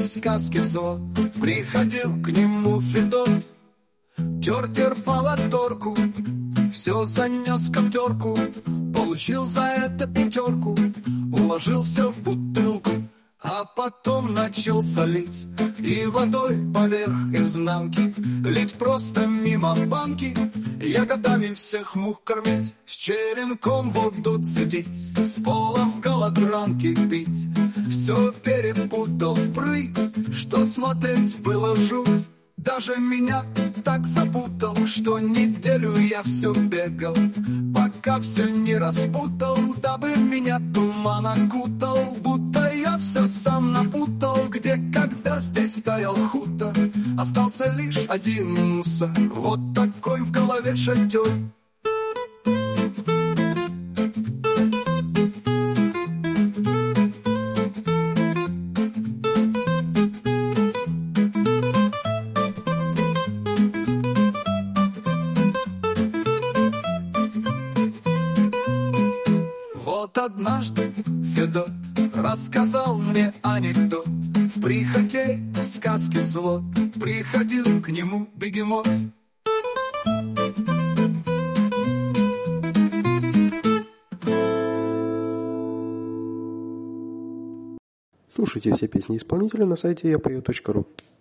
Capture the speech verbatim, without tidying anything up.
сказки свод. Приходил к нему Федот, тер-тер поводорку, все занес коптерку, получил за это пятерку, уложил все в бутылку, а потом начал солить и водой поверх изнанки лить просто мимо банки, ягодами всех мух кормить, с черенком воду цедить, с пола в голодранке пить. Все перепутал впрыг, что смотреть было жуть. Даже меня так запутал, что неделю я все бегал, пока все не распутал, дабы меня туман окутал, будто я все сам напутал, где когда здесь стоял хутор, остался лишь один мусор, вот такой в голове шатер. Вот однажды Федот рассказал мне анекдот. В прихоти сказки свод, приходил к нему бегемот. Слушайте все песни исполнителя на сайте я пою точка ру.